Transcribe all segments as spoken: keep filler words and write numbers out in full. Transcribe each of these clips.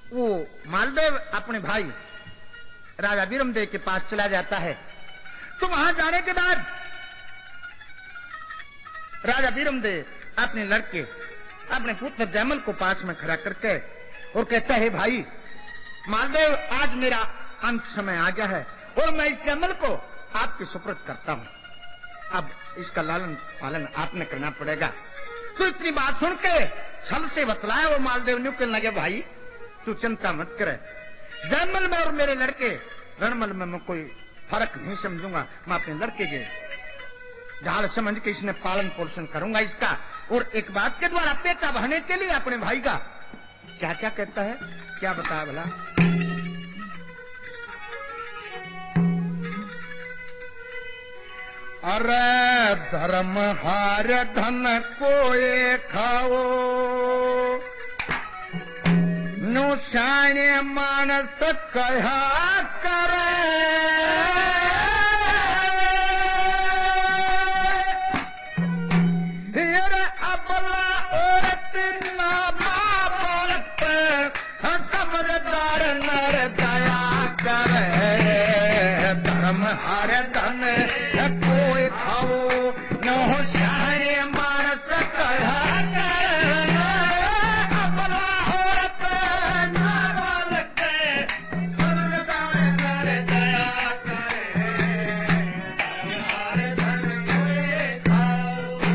वो मालदेव अपने भाई राजा वीरमदेव के पास चला जाता है। तो वहां जाने के बाद राजा वीरमदेव अपने लड़के अपने पुत्र जयमल को पास में खड़ा करके और कहता है, भाई मालदेव, आज मेरा अंत समय आ गया है और मैं इस जयमल को आपके सुपुर्द करता हूं। अब इसका लालन पालन आपने करना पड़ेगा। तो इतनी बात सुन के छल से बतलाया वो मालदेव ने, कहने लगे, भाई तू चिंता मत करे, जयमल में और मेरे लड़के रणमल में मैं कोई फर्क नहीं समझूंगा। मैं अपने लड़के के ढाल समझ के इसने पालन पोषण करूंगा इसका, और एक बात के द्वारा पेटा भरने के लिए अपने भाई का क्या क्या कहता है, क्या बताया भला। अरे धर्म हार धन कोए खाओ, नु शाणे मानस कहा करे, अबला औरत ना बाप समझदार नर दया करे, धर्म हर धन कोई खाओ, न होशियारे मानस कहा करे, अबला औरत ना बाप समझदार नर दया करे, हर धन कोई खाओ।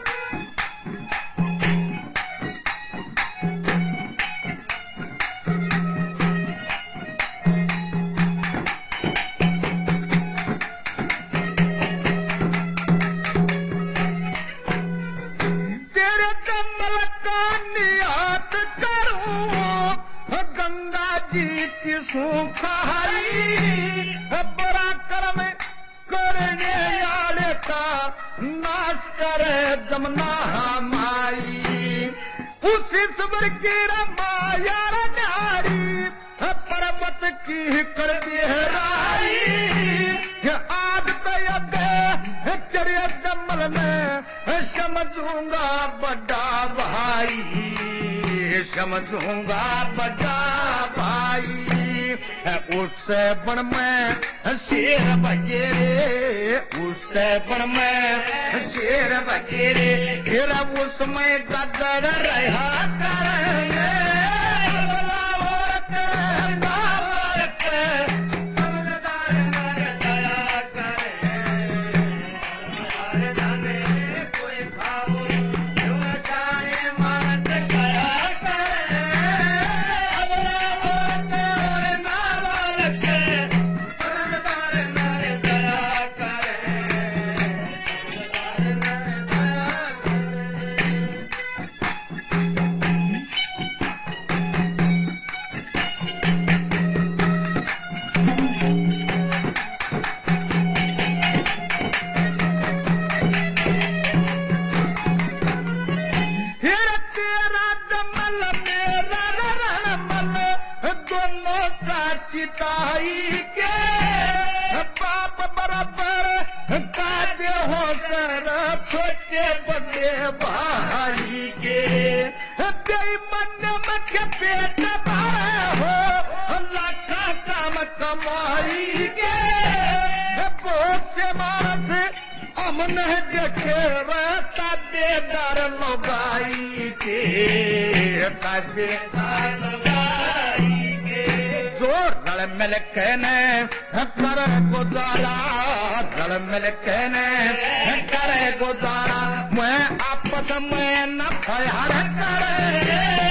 बड़ा कर्म करने वाले का नाश करे जमुना माई, उसी सबर की रमाया नारी पर्वत की कर देहराई, आग तेरे जमल में समझूंगा बड़ा भाई, समझूंगा बड़ा भाई, उस बन में शेर बगेरे, उस बन में शेर बगेरे, फिर उसमें गदर रहा करेंगे, समझदार नर दया करे, हर धन कोई खाओ, जो जाने मानस कया करे, चिताई के बाप बराबर काटे हो सर छोटे बड़े भाई के, मन मत पेट भरे हो लाखा काम कमाई के, बहुत से मानस अमन देखे ताबेदार लगाई के, ताबेदार लगाई रल मिल कहने करे गुजारा, रल मिल कहने करे गुजारा, मैं आपस में न प्यार करे,